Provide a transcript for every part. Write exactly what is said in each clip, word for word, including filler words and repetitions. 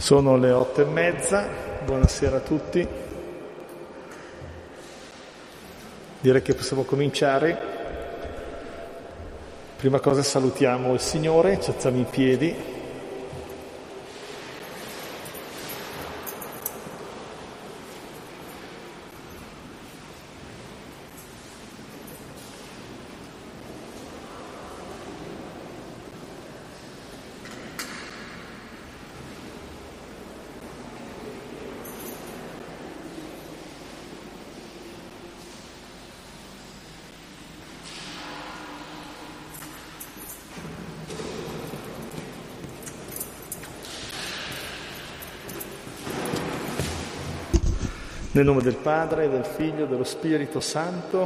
Sono le otto e mezza, buonasera a tutti. Direi che possiamo cominciare. Prima cosa salutiamo il Signore, ci alziamo in piedi. Nel nome del Padre, del Figlio e dello Spirito Santo.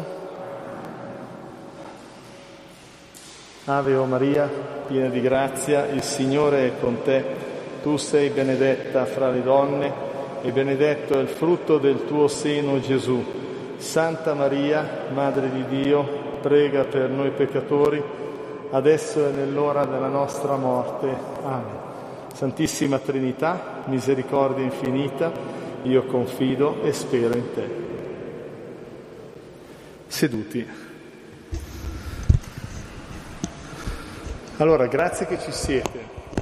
Ave o Maria, piena di grazia, il Signore è con te. Tu sei benedetta fra le donne e benedetto è il frutto del tuo seno, Gesù. Santa Maria, Madre di Dio, prega per noi peccatori, adesso e nell'ora della nostra morte. Amen. Santissima Trinità, misericordia infinita, io confido e spero in te. Seduti. Allora, grazie che ci siete.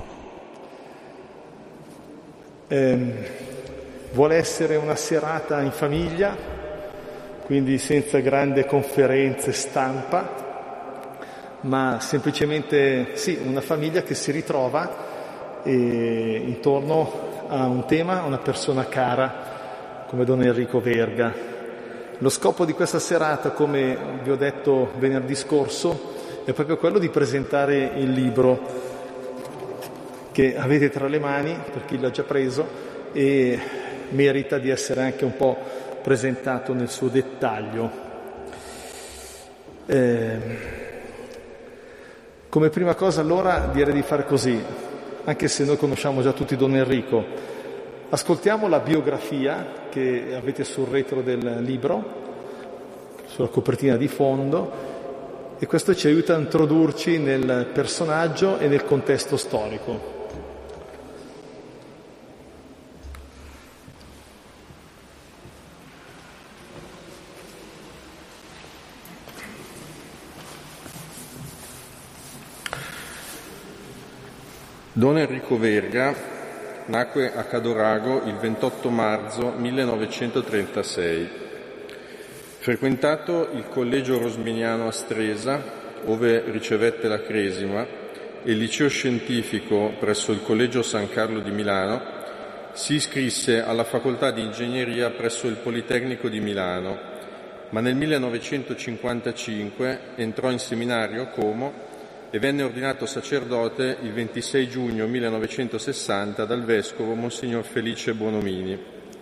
Eh, vuole essere una serata in famiglia, quindi senza grandi conferenze stampa, ma semplicemente, sì, una famiglia che si ritrova e, intorno a un tema, a una persona cara come Don Enrico Verga. Lo scopo di questa serata, come vi ho detto venerdì scorso, è proprio quello di presentare il libro che avete tra le mani, per chi l'ha già preso, e merita di essere anche un po' presentato nel suo dettaglio. Eh, come prima cosa allora direi di fare così, anche se noi conosciamo già tutti Don Enrico. Ascoltiamo la biografia che avete sul retro del libro, sulla copertina di fondo, e questo ci aiuta a introdurci nel personaggio e nel contesto storico. Don Enrico Verga nacque a Cadorago il ventotto marzo millenovecentotrentasei. Frequentato il collegio rosminiano a Stresa, ove ricevette la cresima, e il liceo scientifico presso il collegio San Carlo di Milano, si iscrisse alla facoltà di ingegneria presso il Politecnico di Milano, ma nel millenovecentocinquantacinque entrò in seminario a Como e venne ordinato sacerdote il ventisei giugno millenovecentosessanta dal vescovo Monsignor Felice Bonomini.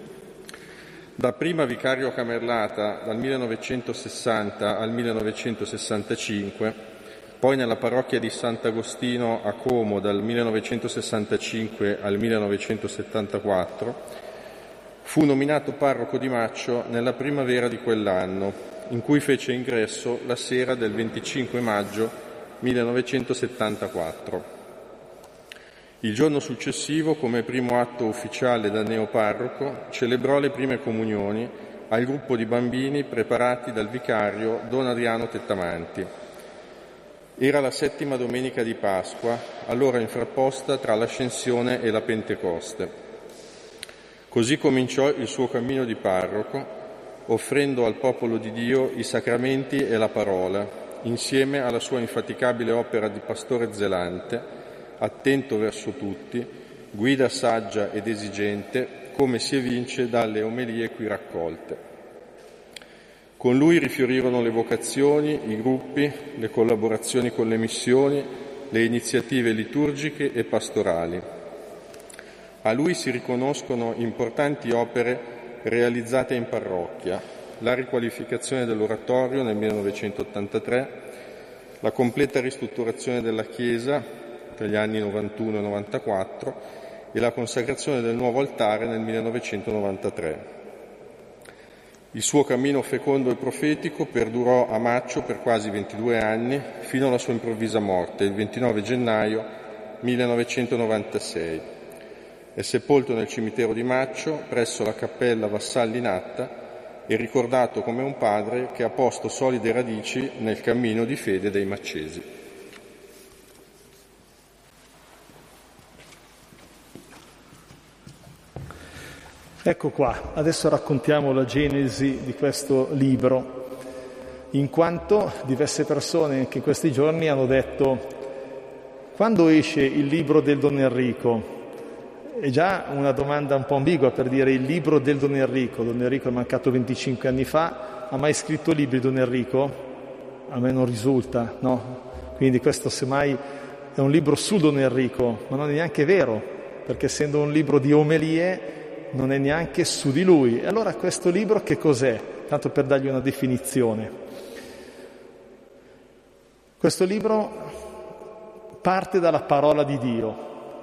Dapprima vicario a Camerlata dal millenovecentosessanta al millenovecentosessantacinque, poi nella parrocchia di Sant'Agostino a Como dal millenovecentosessantacinque al millenovecentosettantaquattro, fu nominato parroco di Maccio nella primavera di quell'anno, in cui fece ingresso la sera del venticinque maggio millenovecentosettantaquattro. Il giorno successivo, come primo atto ufficiale da neoparroco, celebrò le prime comunioni al gruppo di bambini preparati dal vicario Don Adriano Tettamanti. Era la settima domenica di Pasqua, allora infrapposta tra l'Ascensione e la Pentecoste. Così cominciò il suo cammino di parroco, offrendo al popolo di Dio i sacramenti e la parola, insieme alla sua infaticabile opera di pastore zelante, attento verso tutti, guida saggia ed esigente, come si evince dalle omelie qui raccolte. Con lui rifiorirono le vocazioni, i gruppi, le collaborazioni con le missioni, le iniziative liturgiche e pastorali. A lui si riconoscono importanti opere realizzate in parrocchia: la riqualificazione dell'oratorio nel millenovecentottantatré, la completa ristrutturazione della chiesa tra gli anni novantuno e novantaquattro e la consacrazione del nuovo altare nel millenovecentonovantatré. Il suo cammino fecondo e profetico perdurò a Maccio per quasi ventidue anni, fino alla sua improvvisa morte, il ventinove gennaio millenovecentonovantasei. È sepolto nel cimitero di Maccio, presso la cappella Vassalli-Natta, e ricordato come un padre che ha posto solide radici nel cammino di fede dei maccesi. Ecco qua, adesso raccontiamo la genesi di questo libro, in quanto diverse persone che in questi giorni hanno detto: quando esce il libro del Don Enrico? È già una domanda un po' ambigua per dire il libro del Don Enrico. Don Enrico è mancato venticinque anni fa, ha mai scritto libri Don Enrico? A me non risulta, no? Quindi questo semmai è un libro su Don Enrico, ma non è neanche vero, perché essendo un libro di omelie non è neanche su di lui. E allora questo libro che cos'è? Tanto per dargli una definizione. Questo libro parte dalla parola di Dio,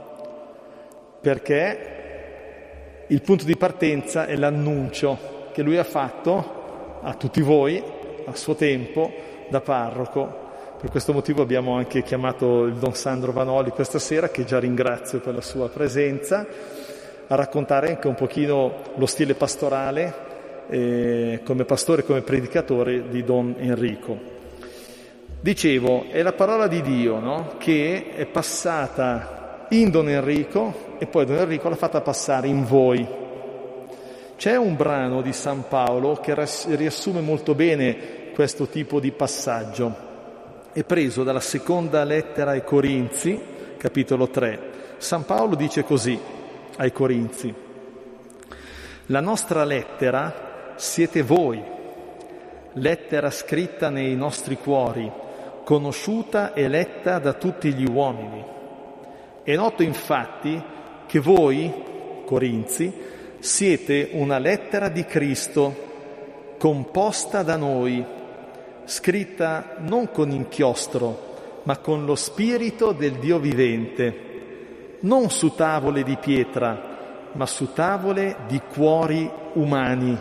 perché il punto di partenza è l'annuncio che lui ha fatto a tutti voi, a suo tempo, da parroco. Per questo motivo abbiamo anche chiamato il Don Sandro Vanoli questa sera, che già ringrazio per la sua presenza, a raccontare anche un pochino lo stile pastorale eh, come pastore, come predicatore di Don Enrico. Dicevo, è la parola di Dio, no? Che è passata in Don Enrico e poi Don Enrico l'ha fatta passare in voi. C'è un brano di San Paolo che riassume molto bene questo tipo di passaggio. È preso dalla seconda lettera ai Corinzi, capitolo tre. San Paolo dice così ai Corinzi: la nostra lettera siete voi, lettera scritta nei nostri cuori, conosciuta e letta da tutti gli uomini. È noto infatti che voi, Corinzi, siete una lettera di Cristo, composta da noi, scritta non con inchiostro, ma con lo spirito del Dio vivente, non su tavole di pietra, ma su tavole di cuori umani.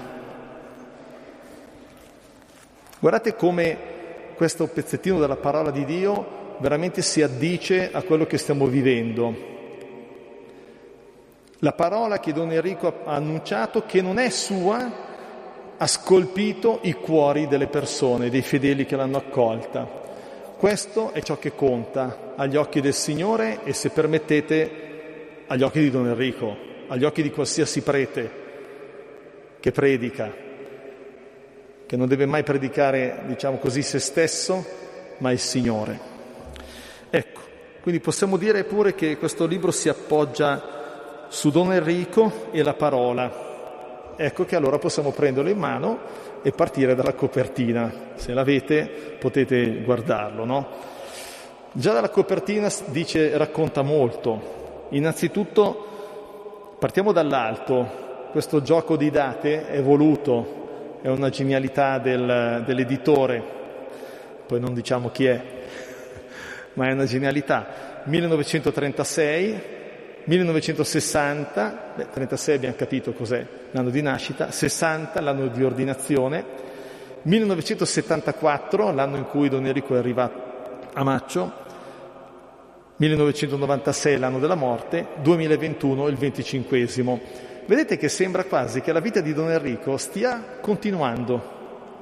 Guardate come questo pezzettino della parola di Dio veramente si addice a quello che stiamo vivendo. La parola che Don Enrico ha annunciato, che non è sua, ha scolpito i cuori delle persone, dei fedeli che l'hanno accolta. Questo è ciò che conta agli occhi del Signore e, se permettete, agli occhi di Don Enrico, agli occhi di qualsiasi prete che predica, che non deve mai predicare, diciamo così, se stesso, ma il Signore. Ecco, quindi possiamo dire pure che questo libro si appoggia su Don Enrico e la parola. Ecco che allora possiamo prenderlo in mano e partire dalla copertina. Se l'avete potete guardarlo, no? Già dalla copertina dice, racconta molto. Innanzitutto partiamo dall'alto. Questo gioco di date è voluto, è una genialità del, dell'editore, poi non diciamo chi è, ma è una genialità. millenovecentotrentasei, millenovecentosessanta, beh, trentasei abbiamo capito cos'è l'anno di nascita, sessanta l'anno di ordinazione, millenovecentosettantaquattro l'anno in cui Don Enrico è arrivato a Maccio, millenovecentonovantasei l'anno della morte, duemilaventuno il venticinquesimo. Vedete che sembra quasi che la vita di Don Enrico stia continuando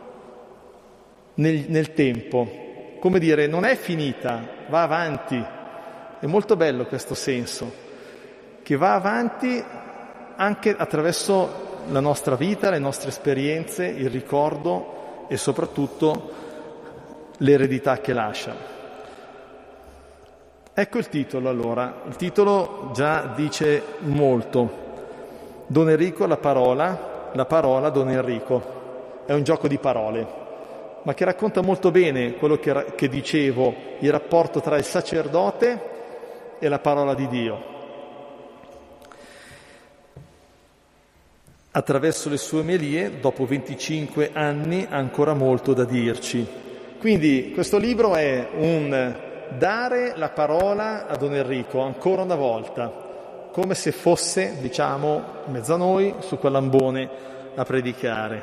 nel, nel tempo, come dire, non è finita, va avanti. È molto bello questo senso, che va avanti anche attraverso la nostra vita, le nostre esperienze, il ricordo e soprattutto l'eredità che lascia. Ecco il titolo allora. Il titolo già dice molto. Don Enrico, la parola, la parola Don Enrico. È un gioco di parole, ma che racconta molto bene quello che, che dicevo, il rapporto tra il sacerdote e la parola di Dio. Attraverso le sue omelie, dopo venticinque anni, ha ancora molto da dirci. Quindi questo libro è un dare la parola a Don Enrico ancora una volta, come se fosse, diciamo, in mezzo a noi, su quell'ambone a predicare.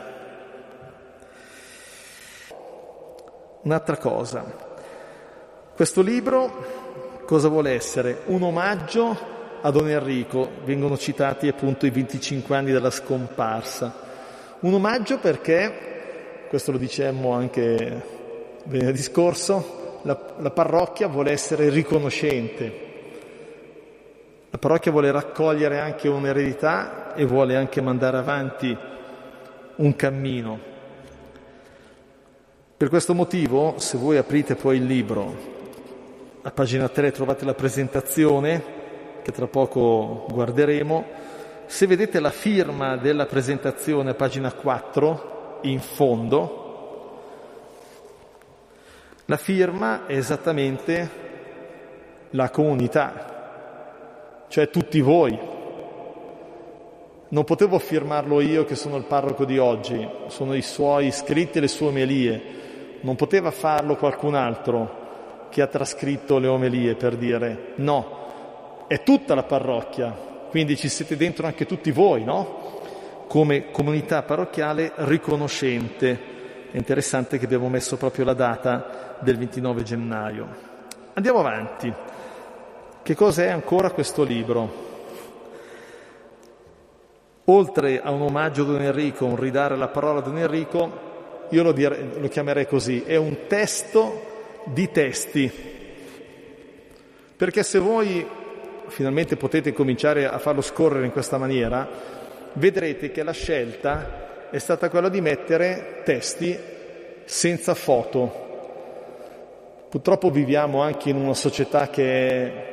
Un'altra cosa, questo libro cosa vuole essere? Un omaggio a Don Enrico, vengono citati appunto i venticinque anni dalla scomparsa. Un omaggio perché, questo lo dicemmo anche venerdì scorso, la, la parrocchia vuole essere riconoscente. La parrocchia vuole raccogliere anche un'eredità e vuole anche mandare avanti un cammino. Per questo motivo, se voi aprite poi il libro, a pagina tre trovate la presentazione, che tra poco guarderemo. Se vedete la firma della presentazione a pagina quattro, in fondo, la firma è esattamente la comunità, cioè tutti voi. Non potevo firmarlo io che sono il parroco di oggi, sono i suoi scritti e le sue omelie. Non poteva farlo qualcun altro che ha trascritto le omelie, per dire no, è tutta la parrocchia, quindi ci siete dentro anche tutti voi, no? Come comunità parrocchiale riconoscente. È interessante che abbiamo messo proprio la data del ventinove gennaio. Andiamo avanti. Che cos'è ancora questo libro? Oltre a un omaggio a Don Enrico, un ridare la parola a Don Enrico, io lo, dire, lo chiamerei così, è un testo di testi. Perché se voi finalmente potete cominciare a farlo scorrere in questa maniera, vedrete che la scelta è stata quella di mettere testi senza foto. Purtroppo viviamo anche in una società che è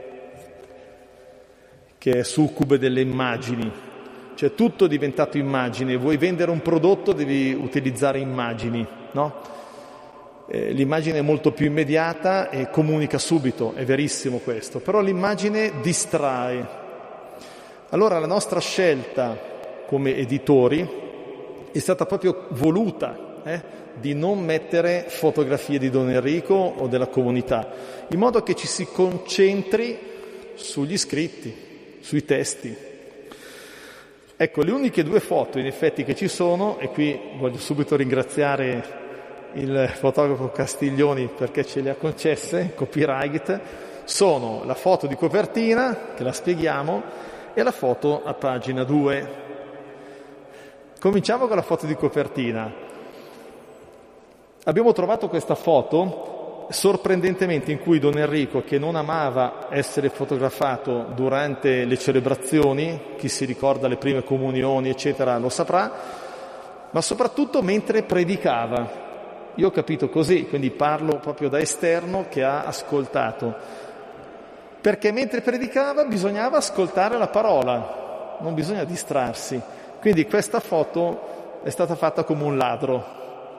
che è succube delle immagini, cioè tutto è diventato immagine. Vuoi vendere un prodotto, devi utilizzare immagini, no? Eh, l'immagine è molto più immediata e comunica subito, è verissimo questo, però l'immagine distrae. Allora la nostra scelta come editori è stata proprio voluta, eh, di non mettere fotografie di Don Enrico o della comunità, in modo che ci si concentri sugli scritti, sui testi. Ecco, le uniche due foto in effetti che ci sono, e qui voglio subito ringraziare il fotografo Castiglioni perché ce le ha concesse, copyright, sono la foto di copertina, che la spieghiamo, e la foto a pagina due. Cominciamo con la foto di copertina. Abbiamo trovato questa foto sorprendentemente in cui Don Enrico, che non amava essere fotografato durante le celebrazioni, chi si ricorda le prime comunioni eccetera lo saprà, ma soprattutto mentre predicava. Io ho capito così, quindi parlo proprio da esterno che ha ascoltato, perché mentre predicava bisognava ascoltare la parola, non bisogna distrarsi. Quindi questa foto è stata fatta come un ladro.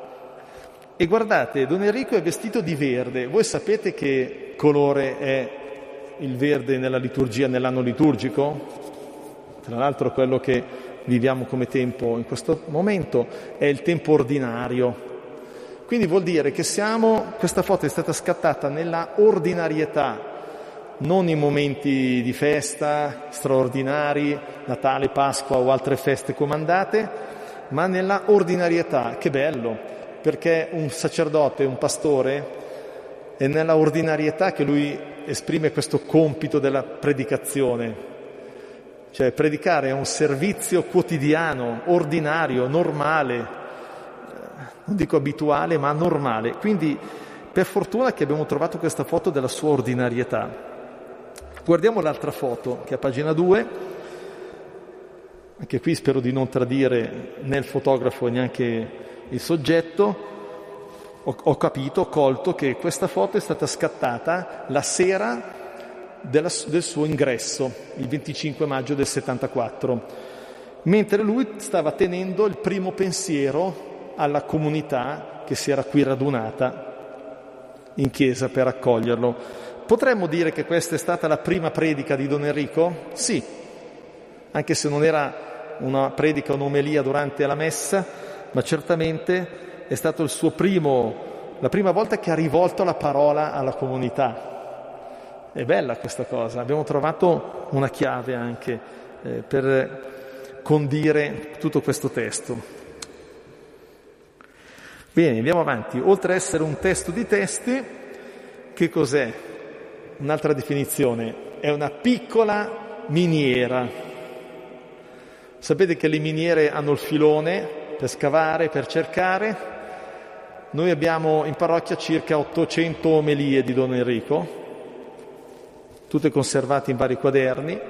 E guardate, Don Enrico è vestito di verde. Voi sapete che colore è il verde nella liturgia, nell'anno liturgico? Tra l'altro quello che viviamo come tempo in questo momento è il tempo ordinario. Quindi vuol dire che siamo, questa foto è stata scattata nella ordinarietà, non in momenti di festa straordinari, Natale, Pasqua o altre feste comandate, ma nella ordinarietà. Che bello! Perché un sacerdote, un pastore, è nella ordinarietà che lui esprime questo compito della predicazione. Cioè predicare è un servizio quotidiano, ordinario, normale, non dico abituale, ma normale. Quindi per fortuna che abbiamo trovato questa foto della sua ordinarietà. Guardiamo l'altra foto, che è a pagina due. Anche qui spero di non tradire né il fotografo e neanche il soggetto. Ho, ho capito, ho colto che questa foto è stata scattata la sera della, del suo ingresso, il venticinque maggio del settantaquattro, mentre lui stava tenendo il primo pensiero alla comunità che si era qui radunata in chiesa per accoglierlo. Potremmo dire che questa è stata la prima predica di Don Enrico? Sì, anche se non era una predica, un'omelia durante la messa, ma certamente è stato il suo primo, la prima volta che ha rivolto la parola alla comunità. È bella questa cosa, abbiamo trovato una chiave anche eh, per condire tutto questo testo. Bene, andiamo avanti. Oltre ad essere un testo di testi, che cos'è? Un'altra definizione. è una piccola miniera. Sapete che le miniere hanno il filone per scavare, per cercare. Noi abbiamo in parrocchia circa ottocento omelie di Don Enrico, tutte conservate in vari quaderni.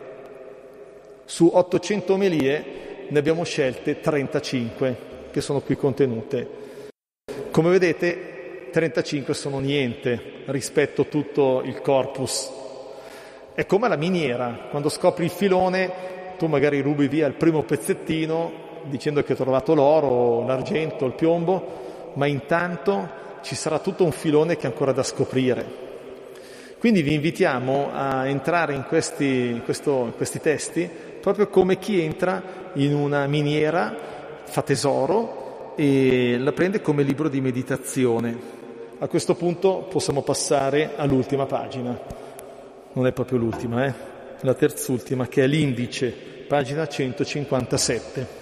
Su ottocento omelie ne abbiamo scelte trentacinque, che sono qui contenute. Come vedete, trentacinque sono niente rispetto a tutto il corpus. È come la miniera, quando scopri il filone, tu magari rubi via il primo pezzettino dicendo che hai trovato l'oro, l'argento, il piombo, ma intanto ci sarà tutto un filone che è ancora da scoprire. Quindi vi invitiamo a entrare in questi, in questo, in questi testi proprio come chi entra in una miniera, fa tesoro e la prende come libro di meditazione. A questo punto possiamo passare all'ultima pagina. Non è proprio l'ultima, eh? La terzultima, che è l'indice, pagina centocinquantasette.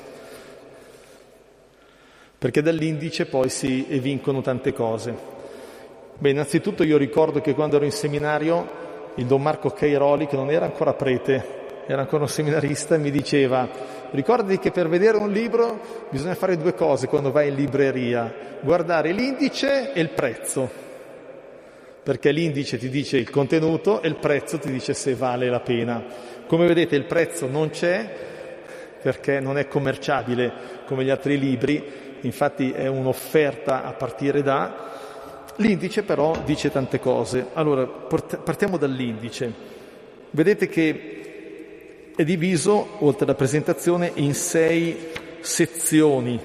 Perché dall'indice poi si evincono tante cose. Beh, innanzitutto io ricordo che quando ero in seminario il Don Marco Cairoli, che non era ancora prete, era ancora un seminarista, mi diceva: ricordati che per vedere un libro bisogna fare due cose quando vai in libreria: guardare l'indice e il prezzo, perché l'indice ti dice il contenuto e il prezzo ti dice se vale la pena. Come vedete il prezzo non c'è, perché non è commerciabile come gli altri libri, infatti è un'offerta a partire da. L'indice però dice tante cose. Allora, partiamo dall'indice. Vedete che è diviso, oltre alla presentazione, in sei sezioni,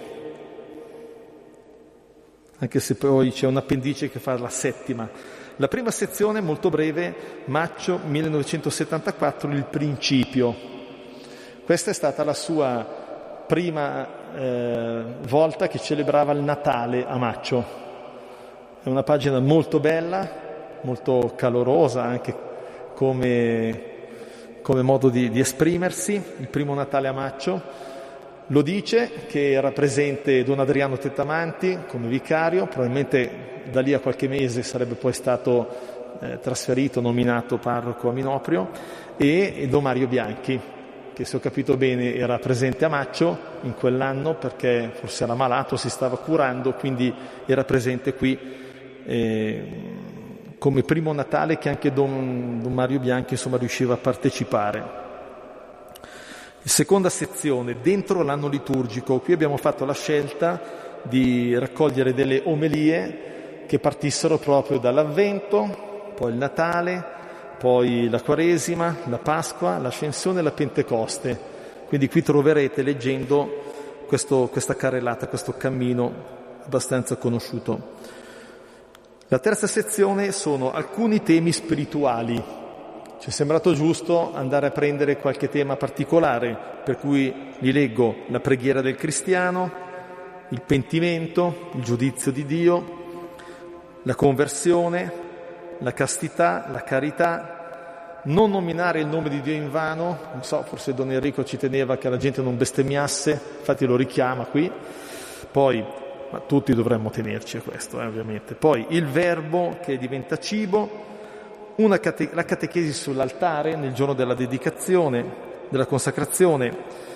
anche se poi c'è un appendice che fa la settima. La prima sezione, molto breve, maggio millenovecentosettantaquattro, il principio. Questa è stata la sua prima eh, volta che celebrava il Natale a Maccio. È una pagina molto bella, molto calorosa anche come, come modo di, di esprimersi. Il primo Natale a Maccio lo dice che era presente Don Adriano Tettamanti come vicario, probabilmente da lì a qualche mese sarebbe poi stato eh, trasferito, nominato parroco a Minoprio, e, e Don Mario Bianchi, che se ho capito bene era presente a Maccio in quell'anno perché forse era malato, si stava curando, quindi era presente qui eh, come primo Natale che anche Don, Don Mario Bianchi insomma riusciva a partecipare. Seconda sezione, dentro l'anno liturgico. Qui abbiamo fatto la scelta di raccogliere delle omelie che partissero proprio dall'Avvento, poi il Natale, poi la Quaresima, la Pasqua, l'Ascensione e la Pentecoste. Quindi qui troverete, leggendo, questo, questa carrellata, questo cammino abbastanza conosciuto. La terza sezione sono alcuni temi spirituali. Ci è sembrato giusto andare a prendere qualche tema particolare, per cui vi leggo la preghiera del cristiano, il pentimento, il giudizio di Dio, la conversione, la castità, la carità, non nominare il nome di Dio in vano. Non so, forse Don Enrico ci teneva che la gente non bestemmiasse, infatti lo richiama qui. Poi, ma tutti dovremmo tenerci a questo, eh, ovviamente. Poi il verbo che diventa cibo, una cate- la catechesi sull'altare nel giorno della dedicazione, della consacrazione,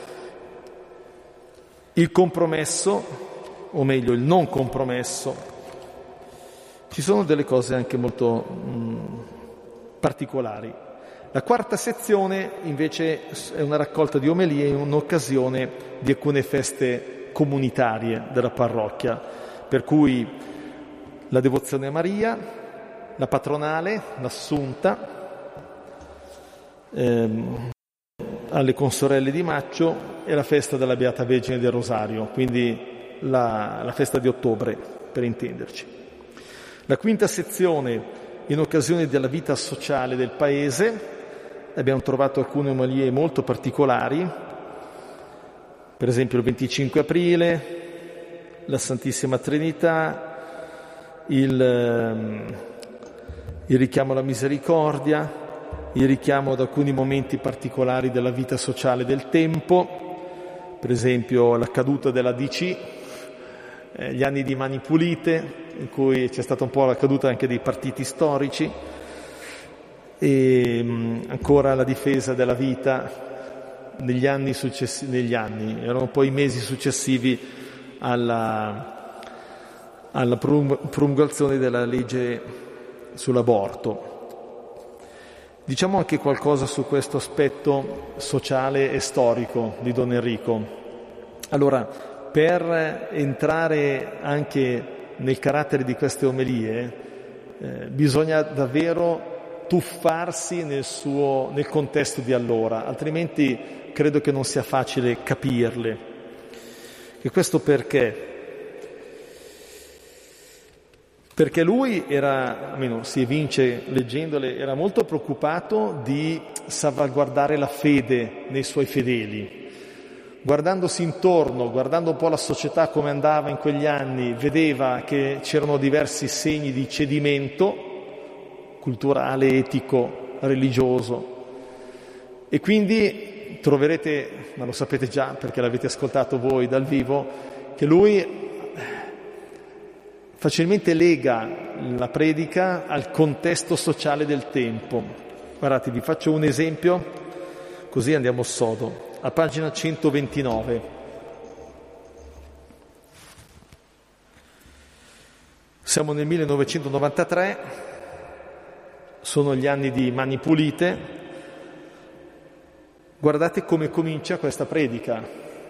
il compromesso, o meglio il non compromesso. Ci sono delle cose anche molto mh, particolari. La quarta sezione invece è una raccolta di omelie in un'occasione di alcune feste comunitarie della parrocchia, per cui la devozione a Maria, la patronale, l'Assunta, ehm, alle consorelle di Maccio e la festa della Beata Vergine del Rosario, quindi la, la festa di ottobre, per intenderci. La quinta sezione, in occasione della vita sociale del paese, abbiamo trovato alcune omelie molto particolari, per esempio il venticinque aprile, la Santissima Trinità, il... il richiamo alla misericordia, il richiamo ad alcuni momenti particolari della vita sociale del tempo, per esempio la caduta della D C, eh, gli anni di Mani Pulite, in cui c'è stata un po' la caduta anche dei partiti storici, e mh, ancora la difesa della vita negli anni successivi, negli anni, erano poi i mesi successivi alla, alla promulgazione della legge sull'aborto. Diciamo anche qualcosa su questo aspetto sociale e storico di Don Enrico. Allora, per entrare anche nel carattere di queste omelie, eh, bisogna davvero tuffarsi nel suo, nel contesto di allora, altrimenti credo che non sia facile capirle. E questo perché? Perché lui era, almeno si evince leggendole, era molto preoccupato di salvaguardare la fede nei suoi fedeli. Guardandosi intorno, guardando un po' la società come andava in quegli anni, vedeva che c'erano diversi segni di cedimento culturale, etico, religioso. E quindi troverete, ma lo sapete già perché l'avete ascoltato voi dal vivo, che lui facilmente lega la predica al contesto sociale del tempo. Guardate, vi faccio un esempio, così andiamo sodo. A pagina centoventinove. Siamo nel millenovecentonovantatré, sono gli anni di Mani Pulite. Guardate come comincia questa predica.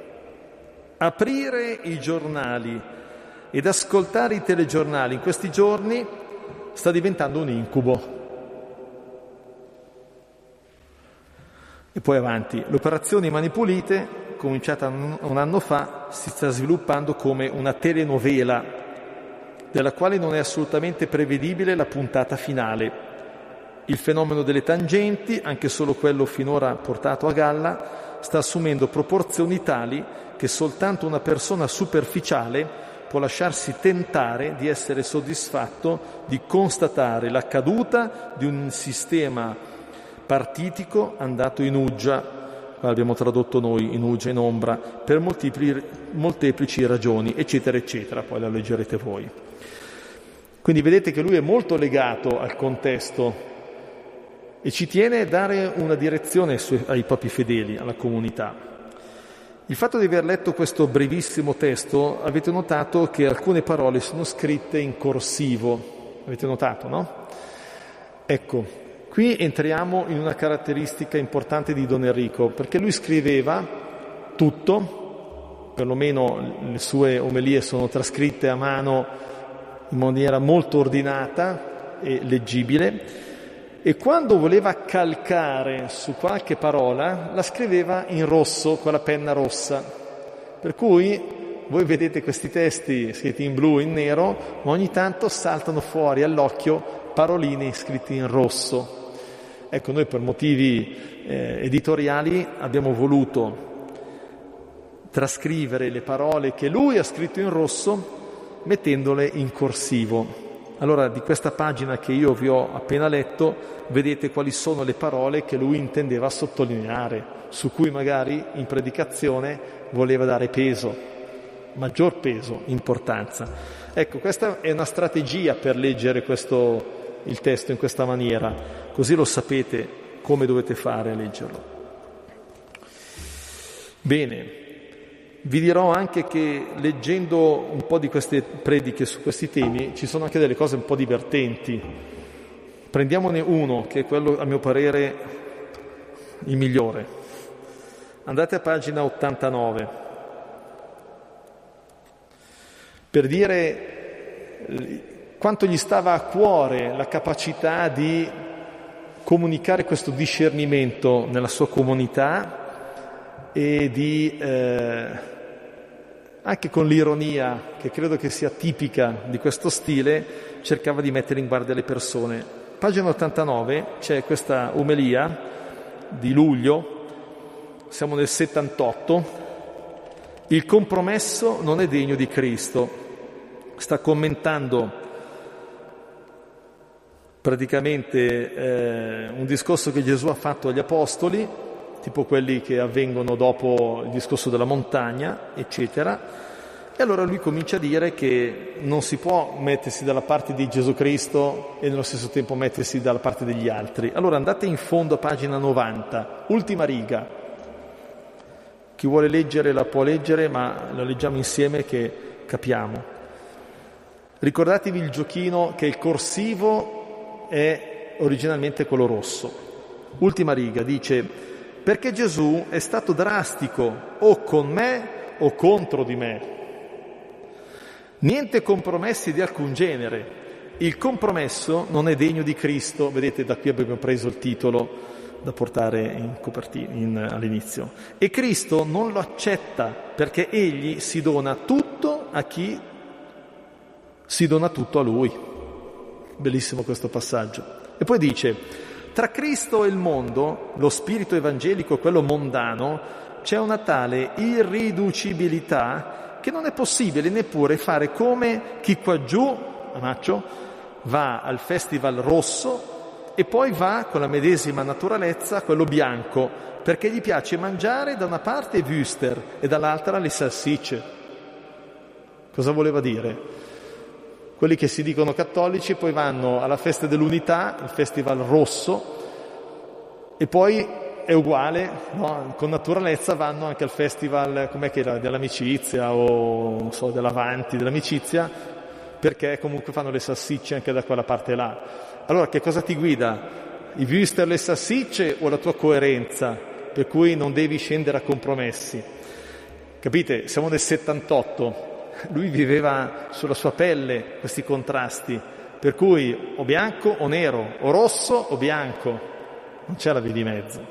Aprire i giornali ed ascoltare i telegiornali in questi giorni sta diventando un incubo. E poi avanti. L'operazione Mani Pulite, cominciata un anno fa, si sta sviluppando come una telenovela, della quale non è assolutamente prevedibile la puntata finale. Il fenomeno delle tangenti, anche solo quello finora portato a galla, sta assumendo proporzioni tali che soltanto una persona superficiale può lasciarsi tentare di essere soddisfatto di constatare la caduta di un sistema partitico andato in uggia, qua abbiamo tradotto noi in uggia, in ombra, per moltipli, molteplici ragioni, eccetera, eccetera, poi la leggerete voi. Quindi vedete che lui è molto legato al contesto e ci tiene a dare una direzione ai propri fedeli, alla comunità. Il fatto di aver letto questo brevissimo testo, avete notato che alcune parole sono scritte in corsivo. Avete notato, no? Ecco, qui entriamo in una caratteristica importante di Don Enrico, perché lui scriveva tutto, perlomeno le sue omelie sono trascritte a mano in maniera molto ordinata e leggibile, e quando voleva calcare su qualche parola la scriveva in rosso con la penna rossa, per cui voi vedete questi testi scritti in blu e in nero, ma ogni tanto saltano fuori all'occhio paroline scritte in rosso. Ecco, noi per motivi eh, editoriali abbiamo voluto trascrivere le parole che lui ha scritto in rosso mettendole in corsivo. Allora, di questa pagina che io vi ho appena letto, vedete quali sono le parole che lui intendeva sottolineare, su cui magari in predicazione voleva dare peso, maggior peso, importanza. Ecco, questa è una strategia per leggere questo, il testo in questa maniera, così lo sapete come dovete fare a leggerlo. Bene. Vi dirò anche che leggendo un po' di queste prediche su questi temi ci sono anche delle cose un po' divertenti. Prendiamone uno, che è quello a mio parere il migliore. Andate a pagina ottantanove. Per dire quanto gli stava a cuore la capacità di comunicare questo discernimento nella sua comunità e di... Eh, anche con l'ironia, che credo che sia tipica di questo stile, cercava di mettere in guardia le persone. Pagina ottantanove c'è questa omelia di luglio, siamo nel settantotto, il compromesso non è degno di Cristo. Sta commentando praticamente eh, un discorso che Gesù ha fatto agli apostoli, tipo quelli che avvengono dopo il discorso della montagna, eccetera, E allora lui comincia a dire che non si può mettersi dalla parte di Gesù Cristo e nello stesso tempo mettersi dalla parte degli altri. Allora andate in fondo a pagina novanta, ultima riga. Chi vuole leggere la può leggere, ma la leggiamo insieme che capiamo. Ricordatevi il giochino che il corsivo è originalmente quello rosso. Ultima riga, dice: perché Gesù è stato drastico o con me o contro di me. Niente compromessi di alcun genere. Il compromesso non è degno di Cristo. Vedete, da qui abbiamo preso il titolo da portare in copertina in, all'inizio. E Cristo non lo accetta perché egli si dona tutto a chi si dona tutto a lui. Bellissimo questo passaggio. E poi dice: tra Cristo e il mondo, lo spirito evangelico e quello mondano, c'è una tale irriducibilità che non è possibile neppure fare come chi qua giù, Amaccio, va al festival rosso e poi va con la medesima naturalezza a quello bianco, perché gli piace mangiare da una parte Wüster e dall'altra le salsicce. Cosa voleva dire? Quelli che si dicono cattolici poi vanno alla festa dell'unità, il festival rosso, e poi è uguale, no? Con naturalezza vanno anche al festival, com'è che era, dell'amicizia o non so, dell'avanti, dell'amicizia, perché comunque fanno le salsicce anche da quella parte là. Allora che cosa ti guida? I Wüster, le salsicce o la tua coerenza, per cui non devi scendere a compromessi? Capite? Siamo nel settantotto, lui viveva sulla sua pelle questi contrasti, per cui o bianco o nero, o rosso o bianco, non c'è la via di mezzo.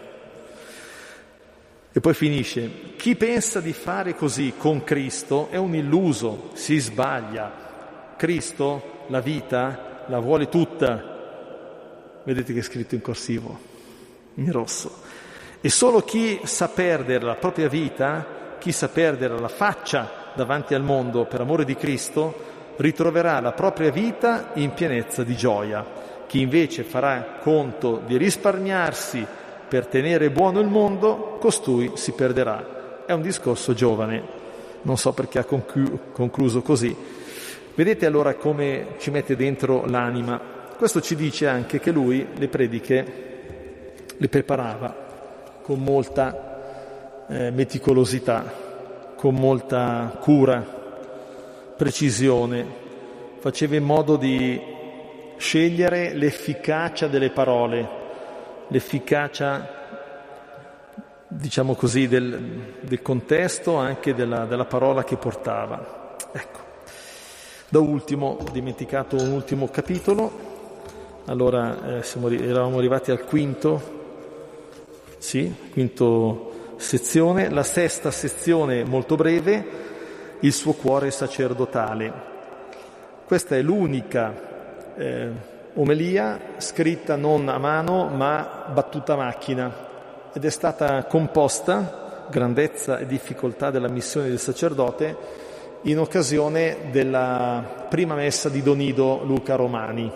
E poi finisce: chi pensa di fare così con Cristo è un illuso, si sbaglia. Cristo la vita la vuole tutta. Vedete che è scritto in corsivo, in rosso. E solo chi sa perdere la propria vita, chi sa perdere la faccia davanti al mondo per amore di Cristo, ritroverà la propria vita in pienezza di gioia. Chi invece farà conto di risparmiarsi per tenere buono il mondo, costui si perderà. È un discorso giovane, non so perché ha conclu- concluso così. Vedete allora come ci mette dentro l'anima. Questo ci dice anche che lui le prediche le preparava con molta eh, meticolosità, con molta cura, precisione, faceva in modo di scegliere l'efficacia delle parole, l'efficacia, diciamo così, del, del contesto, anche della, della parola che portava. Ecco. Da ultimo, ho dimenticato un ultimo capitolo. Allora, eh, siamo, eravamo arrivati al quinto, sì, quinto sezione, la sesta sezione molto breve, il suo cuore sacerdotale. Questa è l'unica eh, omelia scritta non a mano ma battuta a macchina, ed è stata composta, grandezza e difficoltà della missione del sacerdote, in occasione della prima messa di Donido Luca Romani.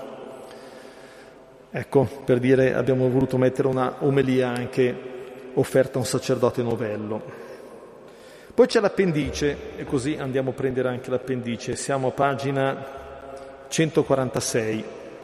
Ecco, per dire, abbiamo voluto mettere una omelia anche offerta a un sacerdote novello. Poi c'è l'appendice, e così andiamo a prendere anche l'appendice. Siamo a pagina centoquarantasei.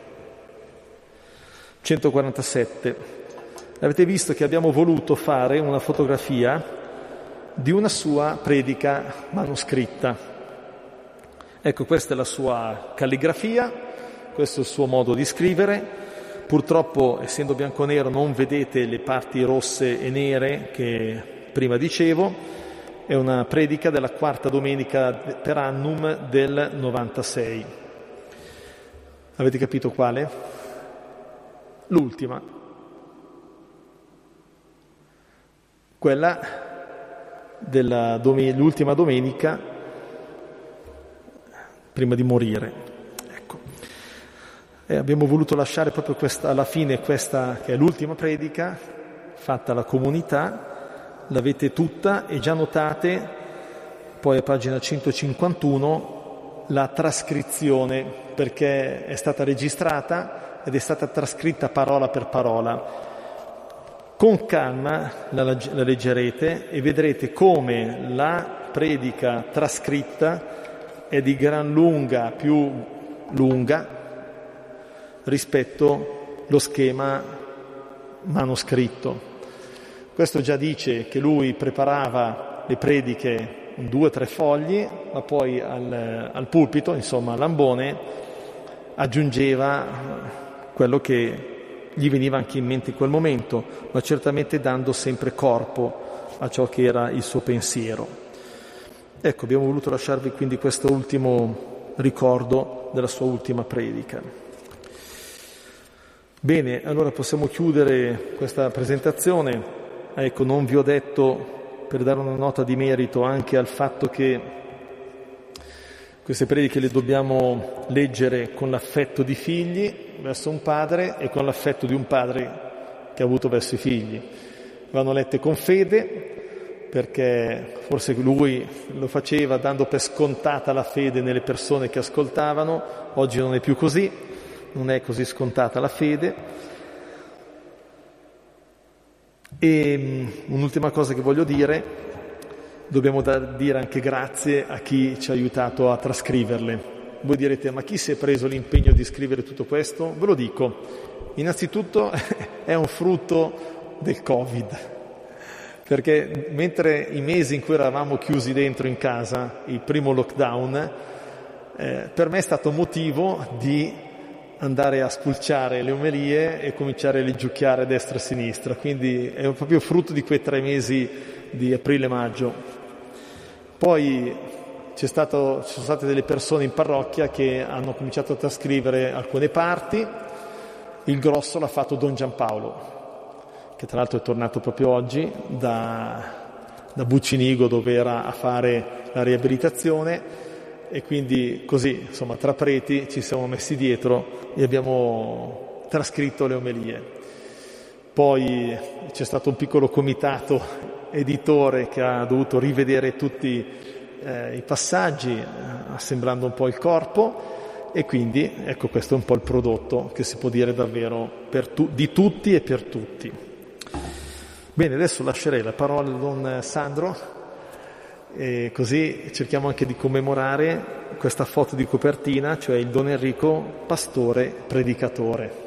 centoquarantasette. Avete visto che abbiamo voluto fare una fotografia di una sua predica manoscritta. Ecco, questa è la sua calligrafia, questo è il suo modo di scrivere. Purtroppo, essendo bianco e nero, non vedete le parti rosse e nere che prima dicevo. È una predica della quarta domenica per annum del novantasei. Avete capito quale? L'ultima. Quella della domen- l'ultima domenica prima di morire. Ecco. E abbiamo voluto lasciare proprio questa, alla fine questa che è l'ultima predica fatta alla comunità. L'avete tutta e già notate, poi a pagina centocinquantuno, la trascrizione, perché è stata registrata ed è stata trascritta parola per parola. Con calma la, la leggerete e vedrete come la predica trascritta è di gran lunga più lunga rispetto allo schema manoscritto. Questo già dice che lui preparava le prediche in due o tre fogli, ma poi al, al pulpito, insomma all'ambone, aggiungeva quello che gli veniva anche in mente in quel momento, ma certamente dando sempre corpo a ciò che era il suo pensiero. Ecco, abbiamo voluto lasciarvi quindi questo ultimo ricordo della sua ultima predica. Bene, allora possiamo chiudere questa presentazione. Ecco, non vi ho detto, per dare una nota di merito anche al fatto che queste prediche le dobbiamo leggere con l'affetto di figli verso un padre e con l'affetto di un padre che ha avuto verso i figli. Vanno lette con fede, perché forse lui lo faceva dando per scontata la fede nelle persone che ascoltavano. Oggi non è più così, non è così scontata la fede. E un'ultima cosa che voglio dire: dobbiamo dire anche grazie a chi ci ha aiutato a trascriverle. Voi direte, ma chi si è preso l'impegno di scrivere tutto questo? Ve lo dico, innanzitutto è un frutto del Covid, perché mentre i mesi in cui eravamo chiusi dentro in casa, il primo lockdown, eh, per me è stato motivo di andare a spulciare le omelie e cominciare a leggiucchiare a destra e a sinistra, quindi è proprio frutto di quei tre mesi di aprile e maggio. Poi c'è stato, ci sono state delle persone in parrocchia che hanno cominciato a trascrivere alcune parti. Il grosso l'ha fatto Don Giampaolo, che tra l'altro è tornato proprio oggi da, da Bucinigo, dove era a fare la riabilitazione, e quindi così, insomma, tra preti ci siamo messi dietro e abbiamo trascritto le omelie. Poi c'è stato un piccolo comitato editore che ha dovuto rivedere tutti eh, i passaggi, assemblando un po' il corpo, e quindi ecco, questo è un po' il prodotto che si può dire davvero per tu- di tutti e per tutti. Bene, adesso lascerei la parola a Don Sandro, e così cerchiamo anche di commemorare questa foto di copertina, cioè il Don Enrico, pastore predicatore.